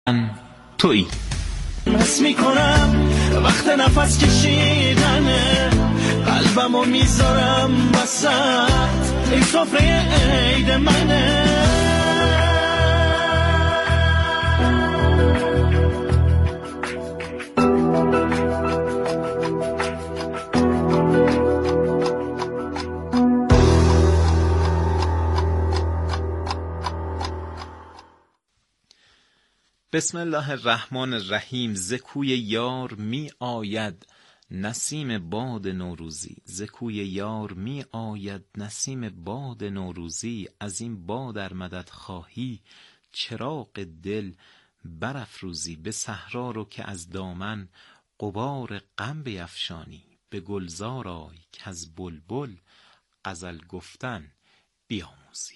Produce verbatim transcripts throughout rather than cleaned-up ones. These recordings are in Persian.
تویی حس میکنم وقت نفس کشیدنه، قلبمو میذارم وسط این سفره عید منه. بسم الله الرحمن الرحیم. ز کوی یار می آید نسیم باد نوروزی، ز کوی یار می آید نسیم باد نوروزی. از این باد ار مدد خواهی چراغ دل برافروزی. به صحرا رو که از دامن غبار غم بیفشانی، به گلزار آی که از بلبل غزل گفتن بیاموزی.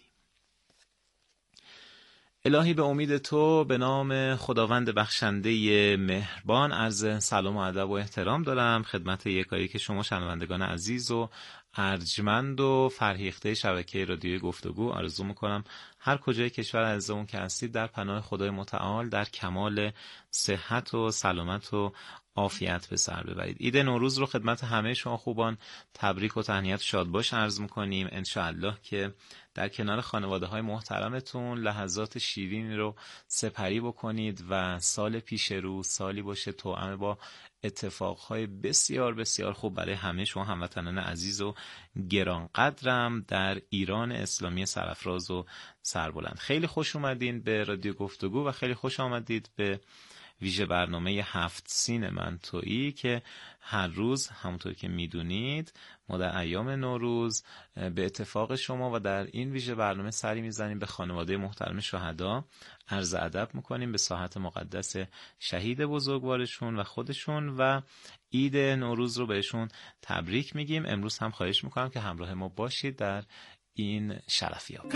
الهی به امید تو، به نام خداوند بخشنده مهربان، عرض سلام و ادب و احترام دارم خدمت یکایی که شما شنوندگان عزیز و ارجمند و فرهیخته شبکه رادیوی گفتگو. آرزو میکنم هر کجای کشور عزیزمون که هستید در پناه خدای متعال در کمال صحت و سلامت و عافیت به سر ببرید. عید نوروز رو خدمت همه شما خوبان تبریک و تهنیت شادباش عرض میکنیم. انشاءالله که در کنار خانواده های محترمتون لحظات شیرینی رو سپری بکنید و سال پیش رو سالی باشه توأم با اتفاقهای بسیار بسیار خوب برای همه شما هموطنان عزیز و گرانقدرم در ایران اسلامی سرافراز و سربلند. خیلی خوش اومدین به رادیو گفتگو و خیلی خوش آمدید به ویژه برنامه هفت سین من تویی که هر روز همونطور که میدونید ما در ایام نوروز به اتفاق شما و در این ویژه برنامه سری میزنیم به خانواده محترم شهدا، عرض ادب میکنیم به ساحت مقدس شهید بزرگوارشون و خودشون و عید نوروز رو بهشون تبریک میگیم. امروز هم خواهش میکنم که همراه ما باشید در این شرفیاب.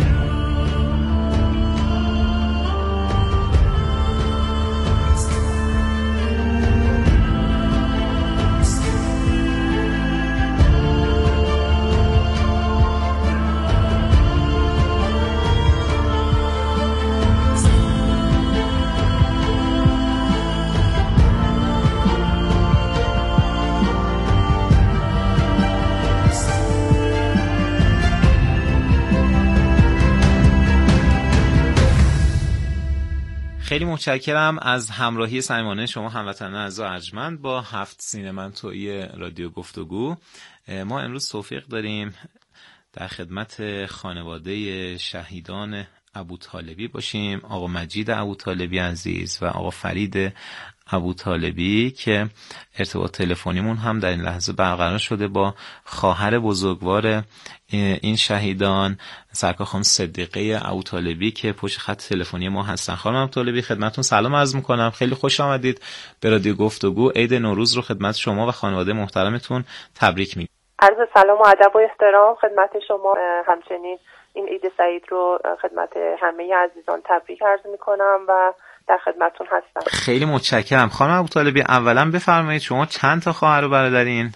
خیلی متشکرم از همراهی صمیمانه شما هموطنان عزیز و ارجمند با هفت سین من تویی رادیو گفتگو. ما امروز توفیق داریم در خدمت خانواده شهیدان ابوطالبی باشیم، آقا مجید ابوطالبی عزیز و آقا فرید ابوطالبی که ارتباط تلفنیمون هم در این لحظه برقرار شده با خواهر بزرگوار این شهیدان سرکار خانم صدیقه ابوطالبی که پشت خط تلفنی ما هستن. خانم ابوطالبی خدمتتون سلام عرض میکنم، خیلی خوش آمدید به رادیو گفتگو. عید نوروز رو خدمت شما و خانواده محترمتون تبریک میگم. عرض سلام و ادب و احترام خدمت شما، همچنین این عید سعید رو خدمت همه عزیزان تبریک عرض میکنم و در خدمتتون هستم. خیلی متشکرم. خانم ابوطالبی اولا بفرمایید شما چند تا خواهر و برادرین؟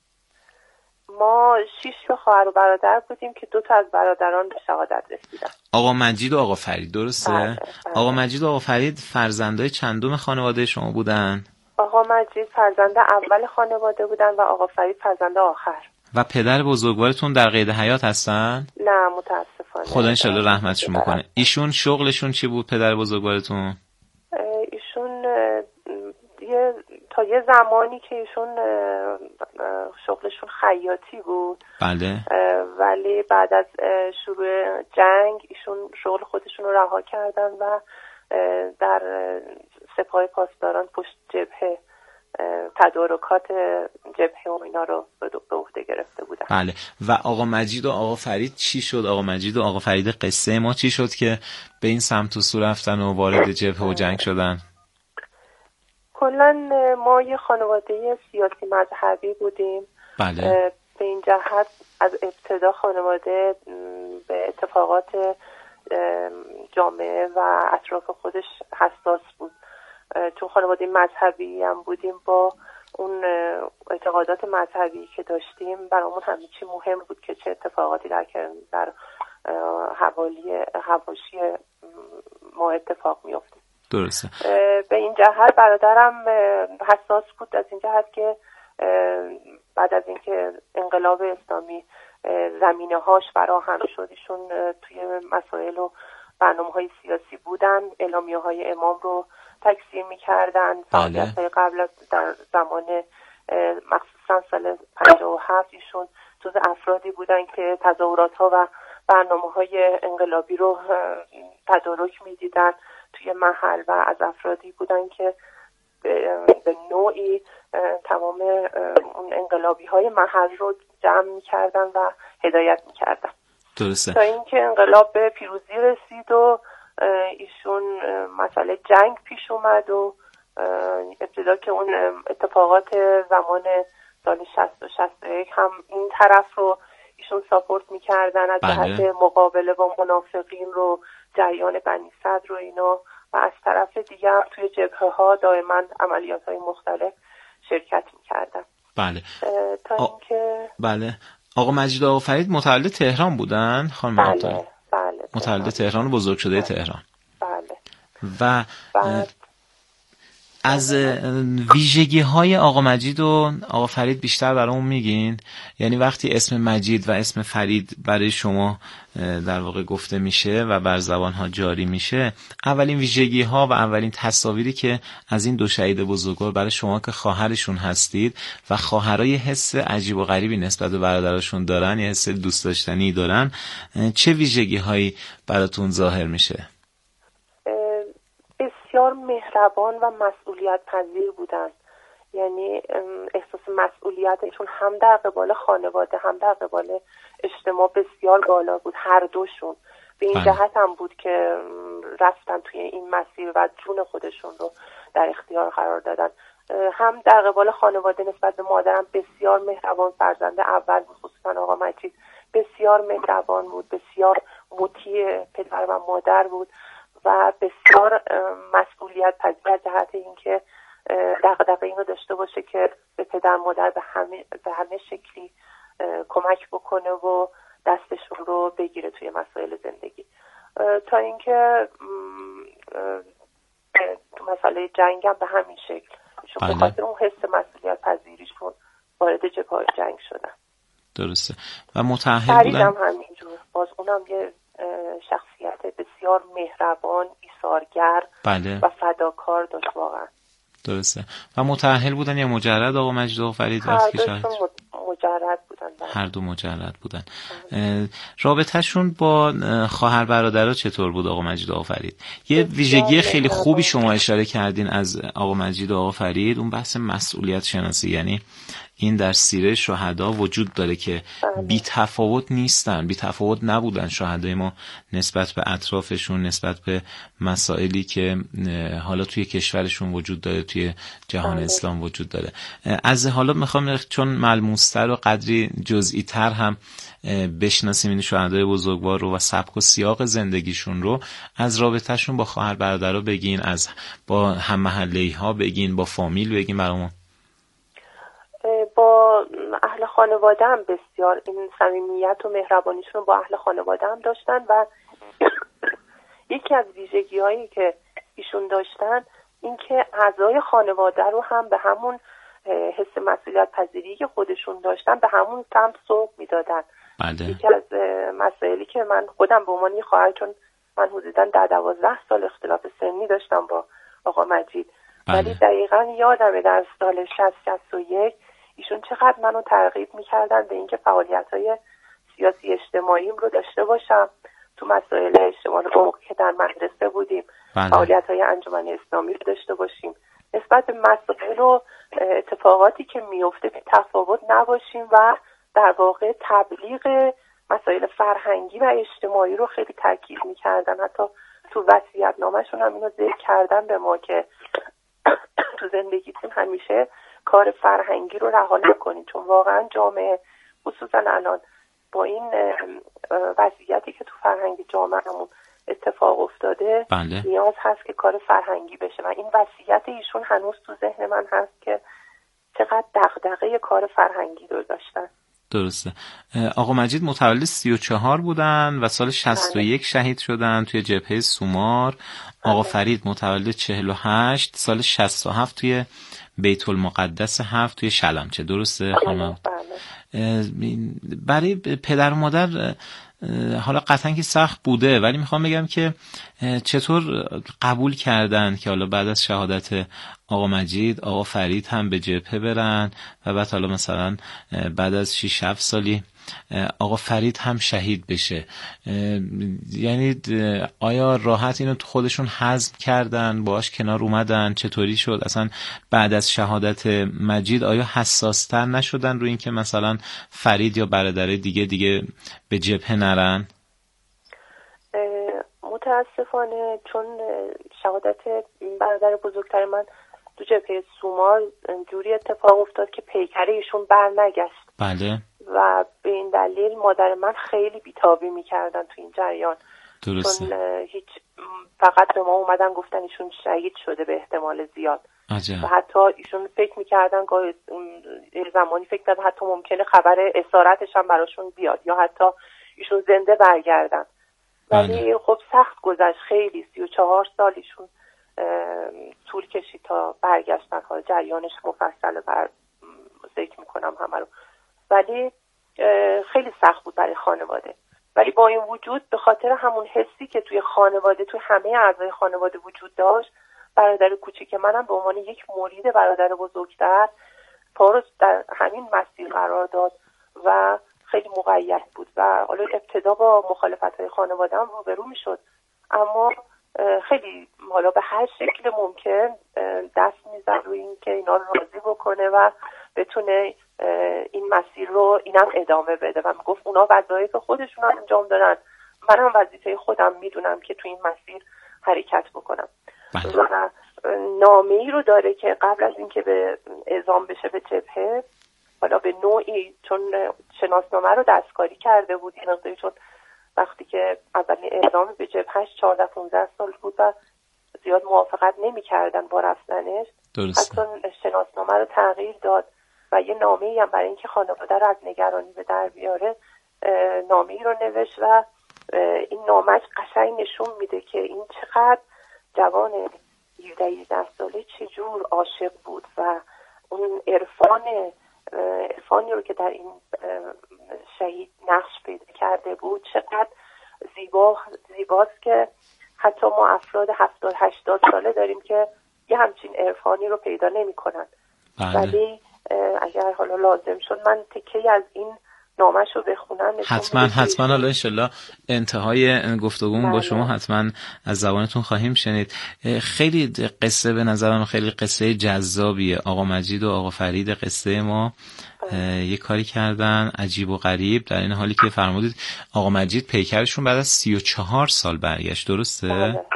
ما شش تا خواهر و برادر بودیم که دو تا از برادران به شهادت رسیدن. آقا مجید و آقا فرید درسته؟ بله، بله. آقا مجید و آقا فرید فرزندای چندم خانواده شما بودن؟ آقا مجید فرزند اول خانواده بودن و آقا فرید فرزند آخر. و پدر بزرگوارتون در قید حیات هستن؟ نه متاسفانه. خدا انشالله رحمتشون بکنه. ایشون شغلشون چی بود پدر بزرگوارتون؟ ایشون یه تا یه زمانی که ایشون شغلشون خیاطی بود. بله. ولی بعد از شروع جنگ ایشون شغل خودشون رو رها کردن و در سپاه پاسداران پشت جبهه تدارکات جبهه و اینا رو به عهده گرفته بودن. بله. و آقا مجید و آقا فرید چی شد؟ آقا مجید و آقا فرید قصه ما چی شد که به این سمت و سو رفتن و وارد جبهه و جنگ شدن؟ کلا ما یه خانواده سیاسی مذهبی بودیم. بله. به این جهت از ابتدا خانواده به اتفاقات جامعه و اطراف خودش حساس بود. چون خانواده مذهبی هم بودیم، با اون اعتقادات مذهبی که داشتیم برامون همه چی مهم بود که چه اتفاقاتی در در حوالی حواشی ما اتفاق میفته. درسته. به این جهت برادرم حساس بود، از این جهت که بعد از اینکه انقلاب اسلامی زمینه هاش فراهم شد، ایشون توی مسائل و برنامه‌های سیاسی بودن، اعلامیه های امام رو تکثیر می‌کردن. فعالیت‌های قبل از در زمان مخصوصا سال پنجاه و هفت ایشون جز افرادی بودن که تظاهرات‌ها و برنامه‌های انقلابی رو تدارک می‌دیدن توی محل و از افرادی بودن که به نوعی تمام اون انقلابی‌های محل رو جمع می‌کردن و هدایت می‌کردن. درسته. تا اینکه انقلاب به پیروزی رسید و ایشون مسئله جنگ پیش اومد و ابتدا که اون اتفاقات زمان سال شصت و شصت و یک هم این طرف رو ایشون ساپورت می‌کردن از جهت بله. مقابله با منافقین رو، جریان بنی صدر رو اینا، و از طرف دیگه هم توی جبهه‌ها دائما عملیات‌های مختلف شرکت می‌کردن. بله. تا اینکه بله. آقا مجید آقا فرید متولد تهران بودن خانم؟ بله بله متولد تهران و بزرگ شده بله. تهران. بله. و بعد از ویژگی های آقا مجید و آقا فرید بیشتر برامون میگین؟ یعنی وقتی اسم مجید و اسم فرید برای شما در واقع گفته میشه و بر زبان ها جاری میشه، اولین ویژگی ها و اولین تصاویری که از این دو شهید بزرگوار برای شما که خواهرشون هستید و خواهرای حس عجیب و غریبی نسبت به برادرشون دارن، یا حس دوست داشتنی دارن، چه ویژگی هایی براتون ظاهر میشه؟ بسیار مهربان و مسئولیت پذیر بودن. یعنی احساس مسئولیتشون هم در قبال خانواده هم در قبال اجتماع بسیار بالا بود، هر دوشون. به این جهت هم بود که رفتن توی این مسیر و جون خودشون رو در اختیار قرار دادن. هم در قبال خانواده نسبت به مادرم بسیار مهربان، فرزند اول بود، خصوصا آقا مجید بسیار مهربان بود، بسیار مطیع پدر و مادر بود و بسیار مسئولیت پذیر جهت اینکه دغدغه اینو داشته باشه که به پدر مادر به همه به همه شکلی کمک بکنه و دستشون رو بگیره توی مسائل زندگی. تا اینکه تو مسئله جنگ هم به همین شکل چون به خاطر اون حس مسئولیت پذیریشون وارد جبهه جنگ شدن. درسته. و متأهل بودن؟ هم همینجور. باز اونم یه شخصیت بسیار مهربان، ایثارگر بله. و فداکار داشت واقعا. درسته. و متأهل بودن یا مجرد آقا مجید آقا فرید؟ هر دوشون مجرد بودن. هر دو مجرد بودن. رابطهشون با خواهر برادرها چطور بود آقا مجید آقا فرید؟ یه ویژگی خیلی خوبی شما اشاره کردین از آقا مجید آقا فرید، اون بحث مسئولیت شناسی. یعنی این در سیره شهدا وجود داره که بی تفاوت نیستن، بی تفاوت نبودن شهدای ما نسبت به اطرافشون، نسبت به مسائلی که حالا توی کشورشون وجود داره، توی جهان اسلام وجود داره. از حالا میخوام چون ملموستر و قدری جزئی تر هم بشناسیم این شهدای بزرگوار رو و سبک و سیاق زندگیشون رو، از رابطهشون با خواهر برادرها بگین، از با هم محله‌ای ها بگین، با فامیل بگین برامون. با اهل خانواده هم بسیار این صمیمیت و مهربانیشون با اهل خانواده هم داشتن و یکی از ویژگی هایی که ایشون داشتن این که اعضای خانواده رو هم به همون حس مسئولیت پذیری که خودشون داشتن به همون سمت سوق میدادن. بله. یکی از مسائلی که من خودم به عنوان خواهر، چون من حدوداً در دوازده سال اختلاف سنی داشتم با آقا مجید، بله. ولی دقیقاً یادمه در سال شصت شصت و یک ایشون چقدر منو ترغیب میکردن به اینکه فعالیت‌های سیاسی اجتماعیم رو داشته باشم. تو مسائل اجتماعی که در مدرسه بودیم، بله. فعالیت‌های انجمن اسلامی رو داشته باشیم، نسبت به مسائل و اتفاقاتی که میفته به تفاوت نباشیم و در واقع تبلیغ مسائل فرهنگی و اجتماعی رو خیلی تاکید میکردن. حتی تو وصیت‌نامه‌شون هم اینو ذکر کردن به ما که تو زندگیتون همیشه کار فرهنگی رو رها نکنید، چون واقعا جامعه خصوصا الان با این وضعیتی که تو فرهنگ جامعهمون اتفاق افتاده بله. نیاز هست که کار فرهنگی بشه و این وصیت ایشون هنوز تو ذهن من هست که چقدر دغدغه کار فرهنگی رو داشتن. درسته. آقا مجید متولد سی و چهار بودن و سال شصت و یک شهید شدن توی جبهه سومار. آقا فرید متولد چهل و هشت، سال شصت و هفت توی بیت المقدس هفت توی شلمچه. درسته خانم؟ برای پدر و مادر حالا قطعا که سخت بوده، ولی میخوام بگم که چطور قبول کردن که حالا بعد از شهادت آقا مجید آقا فرید هم به جبهه برن و بعد حالا مثلا بعد از شش هفت سالی آقا فرید هم شهید بشه؟ یعنی آیا راحت اینو خودشون هضم کردن، باهاش کنار اومدن؟ چطوری شد اصلا بعد از شهادت مجید آیا حساستر نشدن روی این که مثلا فرید یا برادرای دیگه دیگه به جبهه نرن؟ متاسفانه چون شهادت برادر بزرگتر من تو جبهه سومار جوری اتفاق افتاد که پیکره ایشون بر نگشت. بله. و به این دلیل مادر من خیلی بیتابی میکردن تو این جریان. درسته. چون هیچ فقط به ما اومدن گفتن ایشون شهید شده به احتمال زیاد. عجب. و حتی ایشون فکر میکردن گاهی زمانی فکر کردن حتی ممکنه خبر اسارتش هم براشون بیاد یا حتی ایشون زنده برگردن. ولی خب سخت گذشت، خیلی سی و چهار سال ایشون طول کشید تا برگشتن. حالا جریانش مفصل بر ذکر میکنم همه رو، ولی خیلی سخت بود برای خانواده. ولی با این وجود به خاطر همون حسی که توی خانواده، توی همه اعضای خانواده وجود داشت، برادر کوچیک منم به عنوان یک مرید برادر بزرگتر پا رو در همین مسیر قرار داد و خیلی مقید بود و حالا ابتدا با مخالفت‌های خانواده هم روبرو میشد، اما خیلی حالا به هر شکل ممکن دست میزد روی این که اینا رو راضی بکنه و بتونه این مسیر رو اینم ادامه بده و میگفت اونا وظایف خودشون رو انجام دارن، منم وظیفه خودم میدونم که تو این مسیر حرکت بکنم. و نامه ای رو داره که قبل از اینکه به اعزام بشه به جبهه، حالا به نوعی چون شناسنامه رو دستکاری کرده بود این مقداری، چون وقتی که اولین اعزام به جبههش چهارده پانزده سال بود و زیاد موافقت نمی کردن با رفتنش، حتی شناسنامه رو تغییر داد و یه نامه ای هم برای اینکه خانواده رو از نگرانی به در بیاره نامه ای رو نوشت و این نامش قشنگ نشون میده که این چقدر جوان هفده هجده ساله چجور عاشق بود و اون عرفان عرفانی رو که در این شهید نقش پیدا کرده بود چقدر زیبا زیباست که حتی ما افراد هفتاد هشتاد ساله داریم که یه همچین عرفانی رو پیدا نمی کنن. ولی اگر حالا لازم شد من تکی از این نامش رو بخونم. حتما حتما حالا انشالله انتهای گفتگومون با شما حتما از زبانتون خواهیم شنید. خیلی قصه به نظرم خیلی قصه جذابیه. آقا مجید و آقا فرید قصه ما یه کاری کردن عجیب و غریب، در این حالی که فرمودید آقا مجید پیکرشون بعد از سی و چهار سال برگشت. درسته؟ بله بله.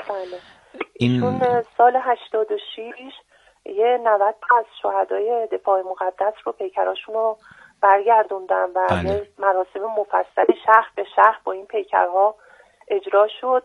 این سال هشتاد و شش یه نود از شهدای دفاع مقدس رو پیکراشون رو برگردوندن و بله. مراسم مفصلی شهر به شهر با این پیکرها اجرا شد.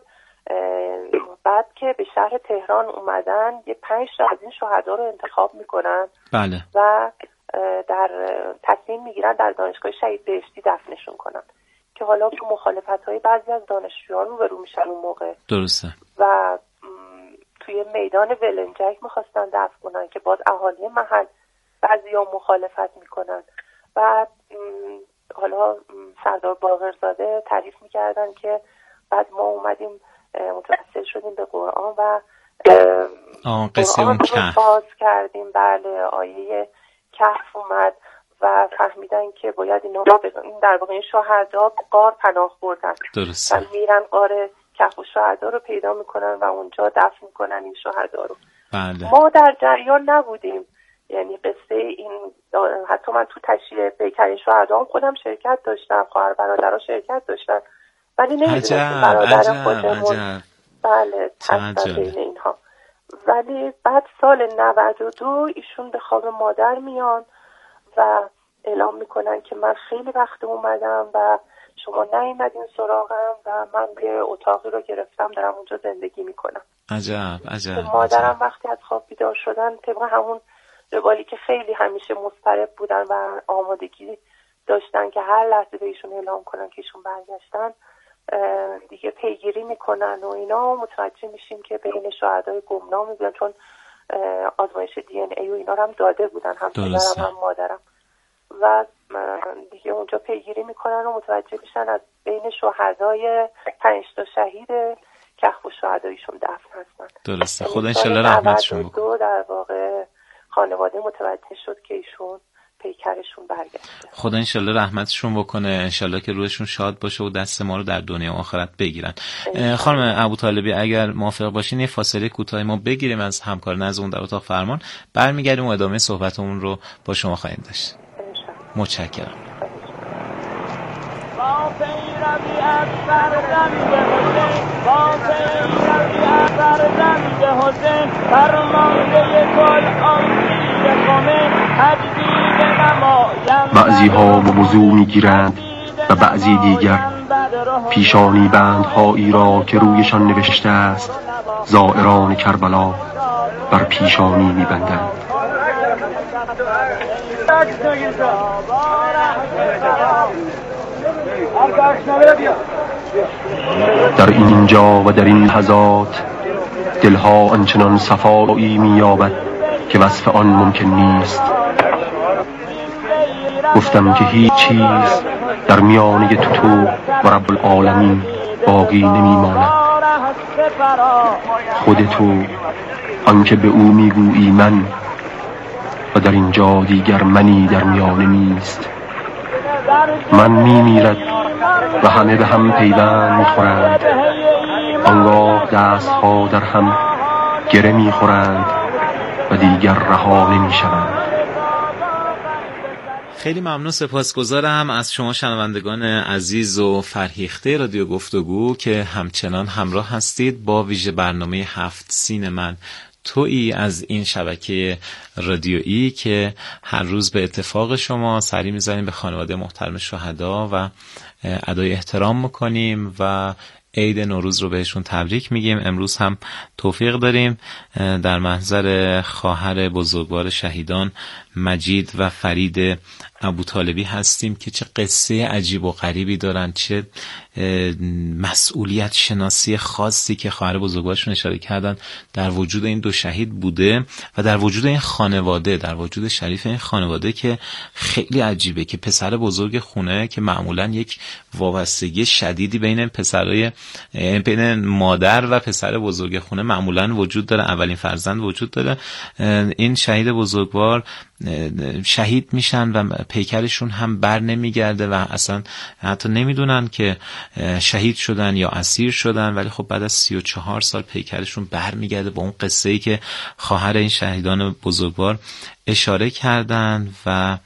بعد که به شهر تهران اومدن یه پنج تا از این شهدا رو انتخاب میکنن بله. و در تصمیم میگیرن در دانشگاه شهید بهشتی دفنشون کنن که حالا تو مخالفت‌های بعضی از دانشجویان روبرو میشن اون موقع. درسته. و توی میدان ولنجک میخواستن دفن کنن که باز اهالی محل بعضیا مخالفت میکنن. بعد حالا سردار باقرزاده تعریف میکردن که بعد ما اومدیم متوسل شدیم به قرآن و قرآن رو باز کردیم. بله آیه کهف اومد و فهمیدن که باید اینا این در واقع این شهدا غار پناه بردن. درسته. و میرن غار کهف و شهدا رو پیدا میکنن و اونجا دفن میکنن این شهدا رو. بله. ما در جریان نبودیم، یعنی قصه این حتی من تو تشییع پیکر شهدا هم خودم شرکت داشتم، خواهر برادرها شرکت داشتن، ولی نمیدونستیم برادر خودمون بله هستن بین اینها. ولی بعد سال نود و دو ایشون به خواب مادر میان و اعلام میکنن که من خیلی وقت اومدم و شما نیومدین سراغم و من به اتاقی رو گرفتم دارم اونجا زندگی میکنم. عجب عجب. مادرم عجب. وقتی از خواب بیدار شدن طبق همون روالی که خیلی همیشه مضطرب بودن و آمادگی داشتن که هر لحظه به ایشون اعلام کنن که ایشون برگشتن دیگه پیگیری میکنن و اینا، متوجه میشیم که بین شهدای گمنام بودن، چون آزمایش دی ان ای و اینا رو هم داده بودن، هم پدرم هم مادرم، و دیگه اونجا پیگیری میکنن و متوجه میشن از بین شهدای پنج تا شهید کهف و شهدایشون دفن هستن. درسته. خدا انشالله رحمتشون بکنه. در واقع خانواده متوجه شد که ایشون پیکرشون برگشته. خدا انشالله رحمتشون بکنه، انشالله که روحشون شاد باشه و دست ما رو در دنیا و آخرت بگیرن. خانم ابوطالبی اگر موافق باشین یه فاصله کوتاهی ما بگیریم از همکار نظمون در اتاق فرمان، برمیگردیم و ادامه صحبتمون رو با شما خواهیم داشت. متشکرم. با پیروی از فرزند حسین، با پیروی از فرزند حسین، فرمانده کل آمیر خمین، تجدید نمایم. بعضی ها موضوع میگیرند و بعضی دیگر پیشانی بندهایی را که رویشان نوشته است زائران کربلا بر پیشانی میبندند. در اینجا و در این لحظات دلها آنچنان صفایی می‌یابد که وصف آن ممکن نیست. گفتم که هیچ چیز در میانه تو و رب العالمین باقی نمی‌ماند. خود تو آنکه به او میگویی من، و در اینجا دیگر منی در میانه نیست. من میمیرد و همه به هم پیوند میخورند، آنگاه دستها در هم گره میخورند و دیگر رها نمیشوند. خیلی ممنون، سپاسگزارم از شما شنوندگان عزیز و فرهیخته رادیو گفتگو که همچنان همراه هستید با ویژه برنامه هفت سین من تویی از این شبکه رادیویی که هر روز به اتفاق شما سری میزنیم به خانواده محترم شهدا و ادای احترام میکنیم و عید نوروز رو بهشون تبریک میگیم. امروز هم توفیق داریم در محضر خواهر بزرگوار شهیدان مجید و فرید ابوطالبی هستیم که چه قصه عجیب و غریبی دارن، چه مسئولیت شناسی خاصی که خواهر بزرگوارشون اشاره کردن در وجود این دو شهید بوده و در وجود این خانواده، در وجود شریف این خانواده که خیلی عجیبه که پسر بزرگ خونه که معمولا یک وابستگی شدیدی بین پسرای بین مادر و پسر بزرگ خونه معمولا وجود داره، اولین فرزند وجود داره، این شهید بزرگوار شهید میشن و پیکرشون هم بر نمیگرده و اصلا حتی نمیدونن که شهید شدن یا اسیر شدن، ولی خب بعد از سی و چهار سال پیکرشون بر میگرده با اون قصه ای که خواهر این شهیدان بزرگوار اشاره کردن. و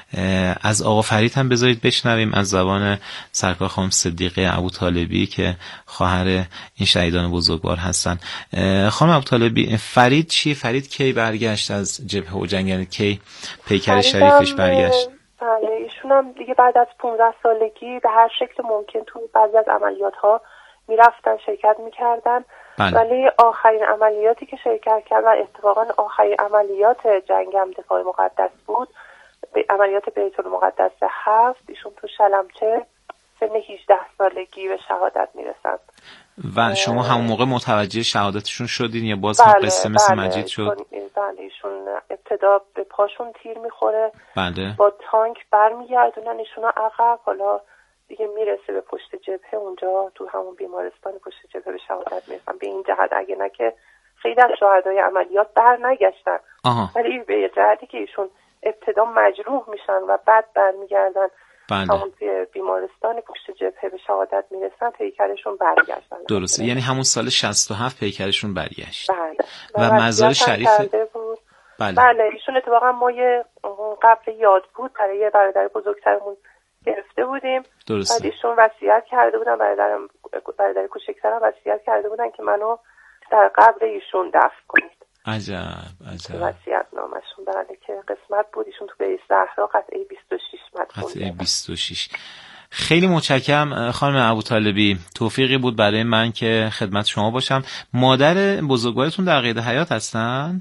از آقا فرید هم بذارید بشنویم از زبان سرکار خانم صدیقه ابوطالبی که خواهر این شهیدان بزرگوار هستن. خانم ابوطالبی، فرید چی؟ فرید کی برگشت از جبهه و جنگ؟ یعنی کی پیکر شریفش برگشت؟ بله، ایشون هم دیگه بعد از پانزده سالگی به هر شکل ممکن تو بعضی از عملیات ها میرفتن شرکت میکردن. بله. ولی آخرین عملیاتی که شرکت کردن و اتفاقا آخرین عملیات جنگ هم دفاع مقدس بود، به عملیات بیت المقدس هفت، ایشون تو شلمچه سن هجده سالگی به شهادت میرسن. و شما همون موقع متوجه شهادتشون شدین یا باز هم قصه مثل بله، مجید شد؟ بله، ایشون ابتدا به پاشون تیر میخوره، بله. با تانک برمیگردونن ایشون عقب، حالا دیگه میرسه به پشت جبهه، اونجا تو همون بیمارستان پشت جبهه به شهادت میرسن. به این جهت اگه نه که خیلی از شهدای عملیات بر نگشتن، ولی به جهتی که ایشون ابتدا مجروح میشن و بعد برمیگردن بله. همون بیمارستان پشت جبهه به شهادت میرسن، پیکرشون برگشتن. درسته، یعنی همون سال شصت و هفت پیکرشون برگشت. بله. و, و مزار شریف بله. بله، ایشون اتفاقا ما یه قبر یاد بود برای برادر بزرگترمون گرفته بودیم. درسته. بعد ایشون وصیت کرده بودن، برادرم برادر کوچکترم وصیت کرده بودن که منو در قبر ایشون دفن کنید. عجب عجب. وصیت نامشون بله که قسمت بود ایشون تو بیت زهرا قطعه بیست و شش مد قطعه بیست و شش. خیلی متشکرم خانم ابوطالبی، توفیقی بود برای من که خدمت شما باشم. مادر بزرگوارتون در قید حیات هستن؟ نه،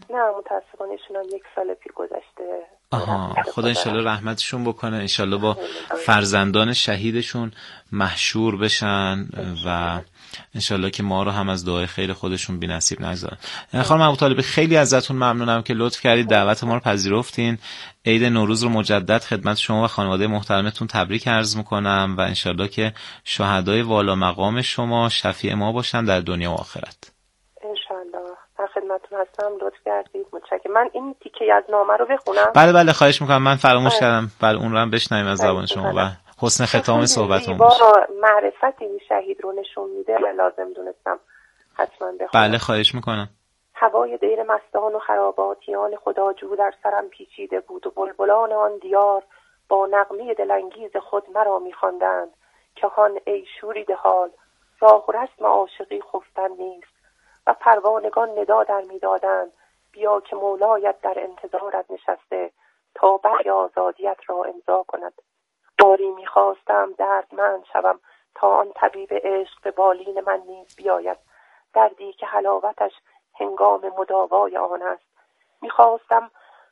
متاسفانه ایشون یک سال پیر گذشته. آها، خدا انشالله رحمتشون بکنه، انشالله با فرزندان شهیدشون محشور بشن و انشالله که ما رو هم از دعای خیر خودشون بی نصیب نگذارن. خانم ابوطالبی خیلی ازتون ممنونم که لطف کردید دعوت ما رو پذیرفتین. عید نوروز رو مجدد خدمت شما و خانواده محترمتون تبریک عرض میکنم و انشالله که شهدای والا مقام شما شفیع ما باشن در دنیا و آخرت. انشالله. در خدمتتون هستم، لطف کردید، متشکرم. من این تیکه از نامه رو بخونم؟ بله بله خواهش میکنم، من فراموش آه. کردم. بله اون رو هم بشنویم از زبان شما و حسن ختام صحبتمون باشه. معرفت این شهید رو نشون میده، لازم دونستم حتما بخونم. بله خواهش میکنم. هوای دیر مستان و خراباتیان خداجو در سرم پیچیده بود و بلبلان آن دیار با نغمه دلانگیز خود مرا می‌خواندند که هان ای شوریده حال، راه و رسم عاشقی خفتن نیست. و پروانگان ندا در میدادند بیا که مولایت در انتظارت نشسته تا برگ آزادیت را امضا کند. باری میخواستم دردمند شوم تا آن طبیب عشق به بالین من نیز بیاید، دردی که حلاوتش هنگام مداوای آن است. میخواستم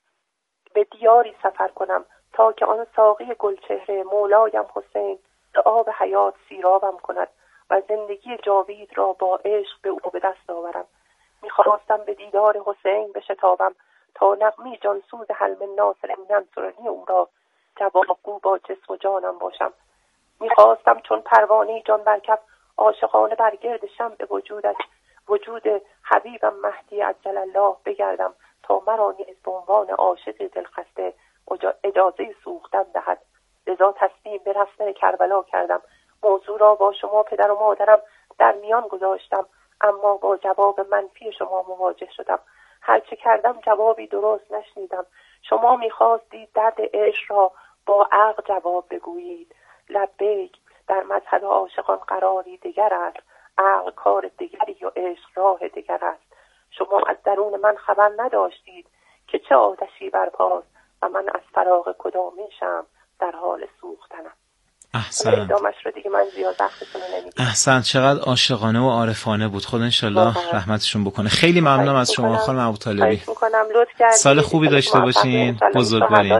به دیاری سفر کنم تا که آن ساقی گلچهره مولایم حسین به آب حیات سیرابم کند و زندگی جاوید را با عشق به او به دست آورم. میخواستم به دیدار حسین بشتابم تا نغمه جانسوز حلم ناصر منصورانی او را جوابگو با جسم و جانم باشم. میخواستم چون پروانه جان برکف عاشقانه بر گرد شمع وجودش وجود حبیبم مهدی عجل الله بگردم تا مرا نیز به عنوان عاشق دلخسته اجازه سوختن دهد. لذا تصمیم به رفتن کربلا کردم. موضوع را با شما پدر و مادرم در میان گذاشتم، اما با جواب منفی شما مواجه شدم. هرچه کردم جوابی درست نشنیدم. شما میخواستید درد عشق را با عقل جواب بگویید. لبیک، در مذهب عاشقان قراری دیگر است، عقل کار دیگری و عشق راه دیگر است. شما از درون من خبر نداشتید که چه آتشی برپاست و من از فراق کدامشم در حال سوختنم. احسن. ادامش رو دیگه من زیاد وقتتون رو نمیگیرم. احسن، چقدر عاشقانه و عارفانه بود. خدا انشالله رحمتشون بکنه. خیلی ممنونم از شما خانم ابوطالبی. خواهش میکنم، لطف کردید. سال خوبی داشته باشین، بزرگوارین.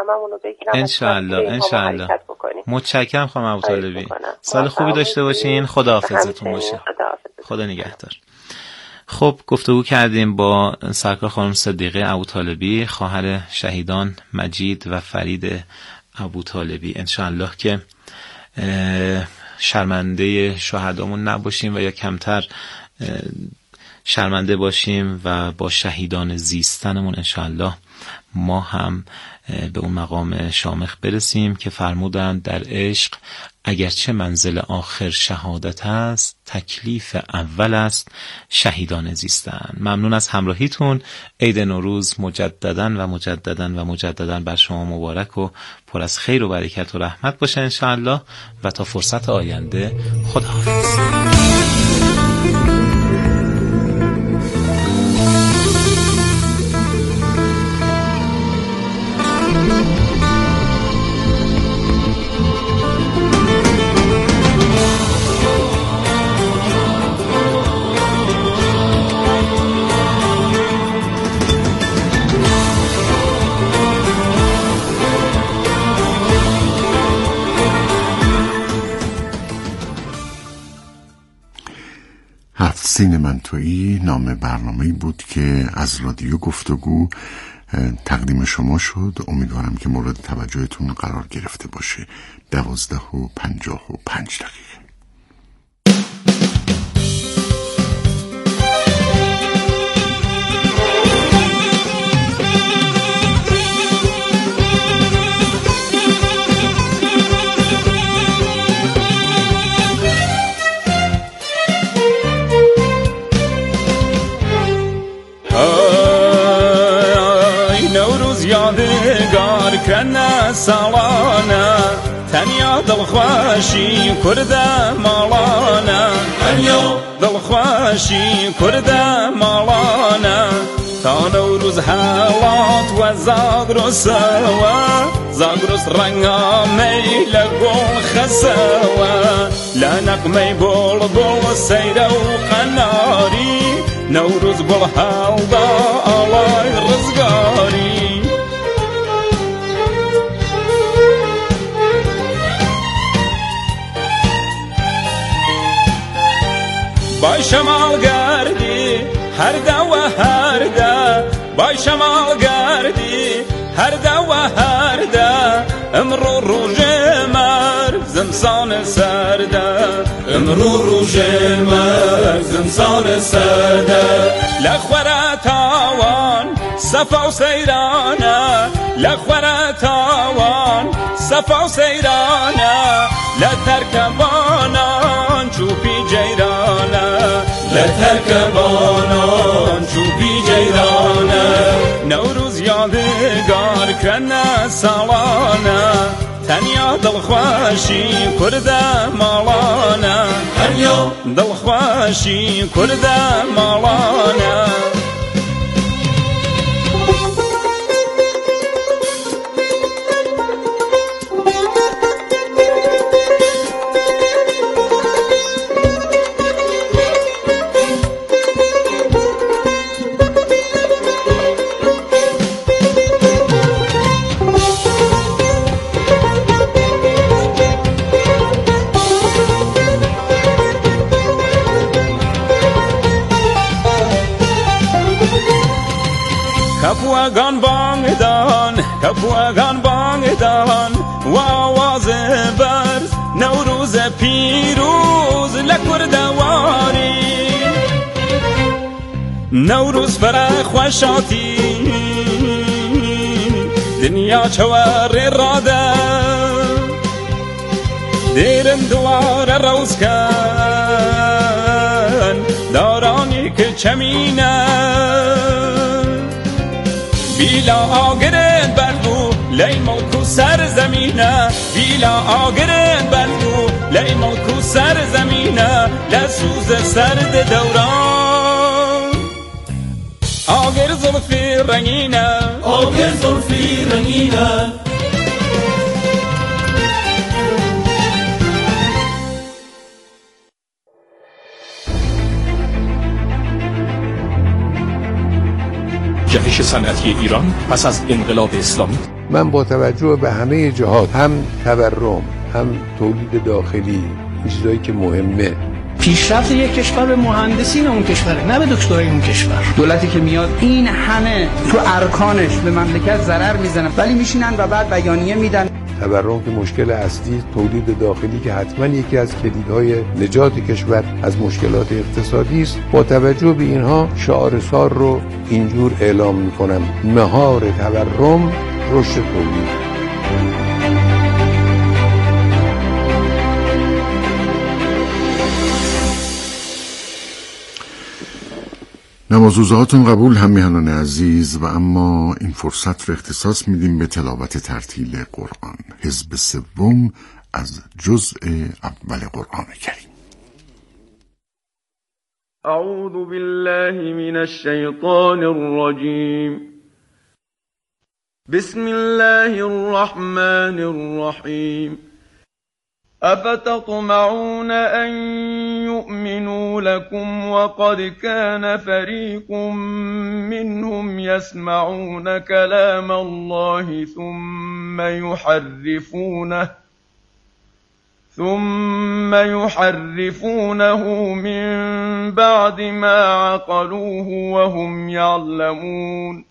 انشالله انشالله. متشکرم خانم ابوطالبی. سال خوبی داشته باشین، خداحافظتون باشه. خدا نگهدار. خب گفتگو کردیم با سرکار خانم صدیقه ابوطالبی، خواهر شهیدان مجید و فرید ابوطالبی. انشالله که شرمنده شهدامون نباشیم و یا کمتر شرمنده باشیم و با شهیدان زیستنمون انشالله ما هم به اون مقام شامخ برسیم که فرمودند در عشق اگرچه منزل آخر شهادت است، تکلیف اول است شهیدان زیستن. ممنون از همراهیتون. عید نوروز مجدداً و مجدداً و مجدداً بر شما مبارک و پر از خیر و برکت و رحمت باشه انشاءالله و تا فرصت آینده خداحافظ. سین منطوی نام برنامه‌ای بود که از رادیو گفتگو تقدیم شما شد. امیدوارم که مورد توجهتون قرار گرفته باشه. دوازده و پنجاه و پنج دقیقه. كنا سالانا تنيا دلخواشي كردا مالانا تنيا دلخواشي كردا مالانا تا نوروز حالات و زاگرو سوا زاگروس رنگا میل گل خسوا لنقمي بول بول سيرو قناري نوروز گل هەڵدا ئاڵای ڕزگاری بای شەماڵگەردی هەردا وە هەردا بای شەماڵگەردی هەردا وە هەردا ئەمڕۆ ڕۆژێ مەر زمسانە سەردا ئەمڕۆ ڕۆژێ مەر زمسانە سەردا لە خوارە تاوان سەفا و سەیرانە لە خوارە تاوان سەفا و سەیرانە لە تەرکەبانان چوپی جەیرانە لە تەرکەبانان چوپی جەیرانە نەوروز یادگارکەنە ساڵانە تەنیا دڵخواشی کوردە ماڵانە تەنیا دڵخواشی کوردە ماڵانە کەپووەکان بانگدان کەپووەکان بانگدان واوازە بەرز نەوروزە پیرۆز لە کوردەواری نەوروز بەرە خۆشاتی دنیا چەوەڕێ ڕادە دێرن دووارە ڕەوزکەن دارانی کە چەمینە بیلا ئاگرن بەردوو لەی مڵک و سەر زەمینە بیلا ئاگرن بەردوو لەی مڵک و سەر زەمینە لە سوزە سەرد دەوران ئاگر زڵفی ڕەنگینە ئاگر زڵفی ڕەنگینە جهش صنعتی ایران پس از انقلاب اسلامی. من با توجه به همه جهات هم تورم هم تولید داخلی این چیزایی که مهمه پیشرفت یک کشور به مهندسین اون کشوره نه به دکترای اون کشور. دولتی که میاد این همه تو ارکانش به مملکت ضرر میزنه ولی میشینن و بعد بیانیه میدن. تورم که مشکل اصلی تولید داخلی که حتما یکی از کلیدهای نجات کشور از مشکلات اقتصادی است. با توجه به اینها شعار سال رو اینجور اعلام میکنم: مهار تورم رشد تولید. نمازوزهاتون قبول هم میهنان عزیز، و اما این فرصت رو اختصاص میدیم به تلاوت ترتیل قرآن، حزب سوم از جزء اول قرآن کریم. اعوذ بالله من الشیطان الرجیم. بسم الله الرحمن الرحیم. أفتطمعون أن يؤمنوا لكم وقد كان فريق منهم يسمعون كلام الله ثم يحرفونه ثم يحرفونه من بعد ما عقلوه وهم يعلمون.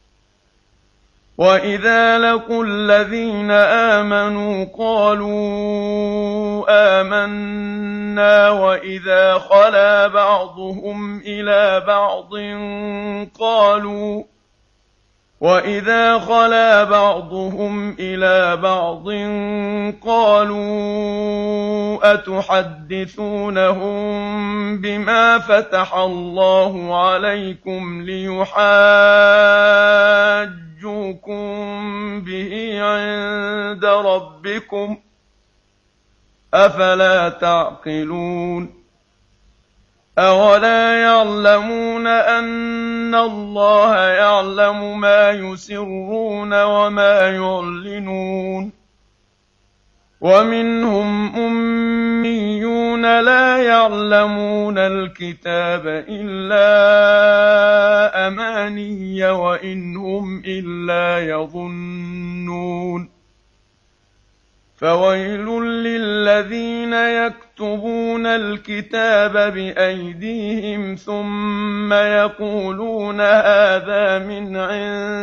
وَإِذَا لَقُوا الَّذِينَ آمَنُوا قَالُوا آمَنَّا وَإِذَا خَلَا بَعْضُهُمْ إِلَى بَعْضٍ قَالُوا وَإِذَا خَلَا بَعْضُهُمْ إِلَى بَعْضٍ قَالُوا أَتُحَدِّثُونَهُم بِمَا فَتَحَ اللَّهُ عَلَيْكُمْ لِيُحَاجُّوكُم به عند ربكم أفلا تعقلون. أولا يعلمون أن الله يعلم ما يسرون وما يعلنون. ومنهم أميون والذين لا يعلمون الكتاب إلا أماني وإن هم إلا يظنون فويل للذين يكتبون الكتاب بأيديهم ثم يقولون هذا من عند